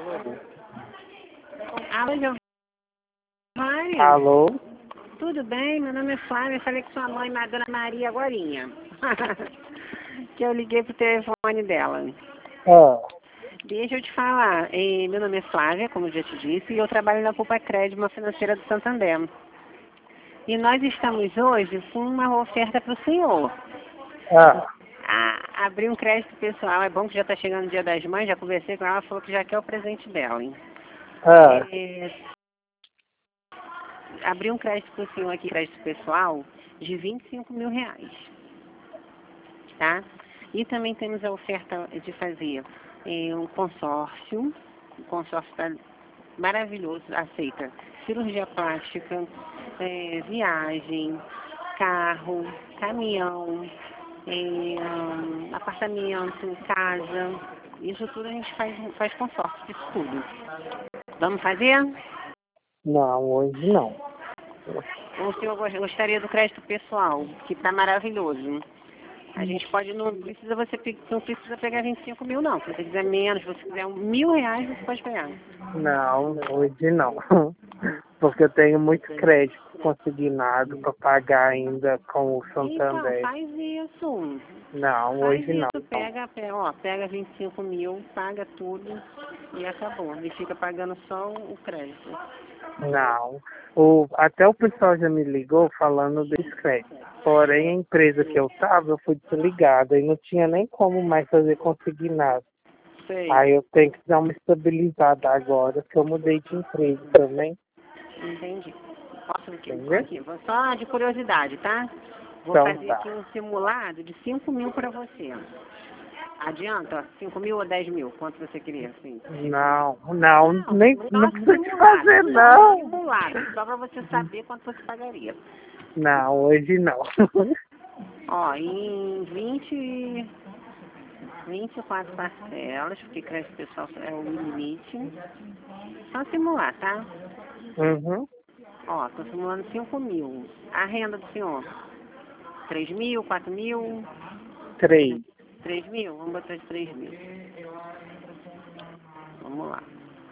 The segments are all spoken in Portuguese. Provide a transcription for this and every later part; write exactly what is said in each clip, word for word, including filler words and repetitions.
Alô? Alô, Giovanni? Alô? Tudo bem? Meu nome é Flávia. Eu falei com sua mãe, a dona Maria, agorinha. Que eu liguei pro telefone dela. Ah, Deixa eu te falar. eh, Meu nome é Flávia, como eu já te disse, e eu trabalho na Poupa Crédito, uma financeira do Santander. E nós estamos hoje com uma oferta para o senhor. ah, A, abrir um crédito pessoal. É bom que já está chegando o Dia das Mães, já conversei com ela, ela falou que já quer o presente dela, hein? ah, É, abrir um crédito para o senhor aqui, crédito pessoal, de vinte e cinco mil reais. Tá? E também temos a oferta de fazer eh, um consórcio. O consórcio está maravilhoso, aceita cirurgia plástica, eh, viagem, carro, caminhão, eh, hum, apartamento, casa. Isso tudo a gente faz, faz consórcio, isso tudo. Vamos fazer? não, hoje não. O senhor gos- gostaria do crédito pessoal, que está maravilhoso. A gente pode, não precisa você pe- não precisa pegar vinte e cinco mil não. Se você quiser menos, se você quiser um mil reais, você pode pegar. Não, hoje não. Porque eu tenho muito crédito consignado para pagar ainda com o Então, Santander. faz isso. Não, Faz hoje não. isso, pega, pega, ó, pega vinte e cinco mil, paga tudo e acabou. E fica pagando só o crédito. Não. O, até o pessoal já me ligou falando desse crédito. Porém, a empresa que eu estava, eu fui desligada e não tinha nem como mais fazer consignado. Sei, Aí eu tenho que dar uma estabilizada agora, que eu mudei de emprego também. entendi. Posso aqui, Entendeu? aqui, vou só de curiosidade, tá? Vou Então fazer tá. aqui um simulado de cinco mil para você. Adianta? cinco mil ou dez mil? Quanto você queria, assim? Não, não, Não, nem só não precisa de simulado. fazer Só não. simulado, só para você saber quanto você pagaria. Não, hoje não. Ó, em vinte, vinte e quatro parcelas, porque crédito pessoal é o limite. Só simular, tá? Uhum. Ó, tô simulando cinco mil. A renda do senhor? Três mil, quatro mil? Três. Três mil? Vamos botar de três mil. Vamos lá.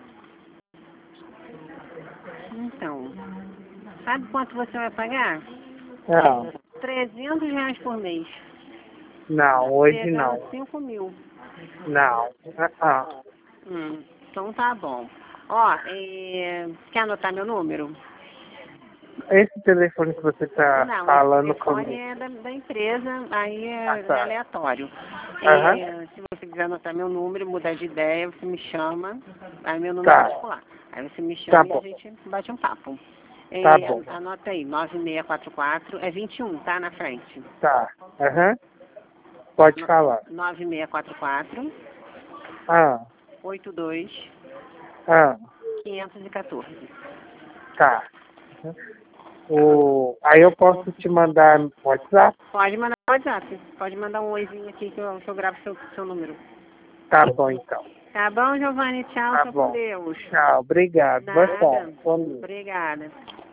Então, sabe quanto você vai pagar? Não, Trezentos reais por mês. não, hoje Pegando não. cinco mil. Não. Ah, ah. Hum, então tá bom. Ó, é, quer anotar meu número? Esse telefone que você tá Não, esse falando telefone comigo. é da, da empresa, aí é, Ah, é tá. aleatório. Aham. É, se você quiser anotar meu número, mudar de ideia, você me chama. Aí meu número é Tá. particular. Aí você me Tá chama e a bom. gente bate um papo. Tá É, bom. anota aí, nove seis quatro quatro, é vinte e um, tá? Na frente. Tá. Aham. Pode No- falar. nove seis quatro quatro, Ah, oito dois, ah, quinhentos e quatorze. tá. O... Aí eu posso te mandar no WhatsApp? Pode mandar no WhatsApp. Pode mandar um oizinho aqui que eu, que eu gravo seu, seu número. Tá bom, então. Tá bom, Giovanni? Tchau, Tá fica com bom. Deus. Tchau, obrigado. Boa Nada. tarde. Bom dia. Obrigada.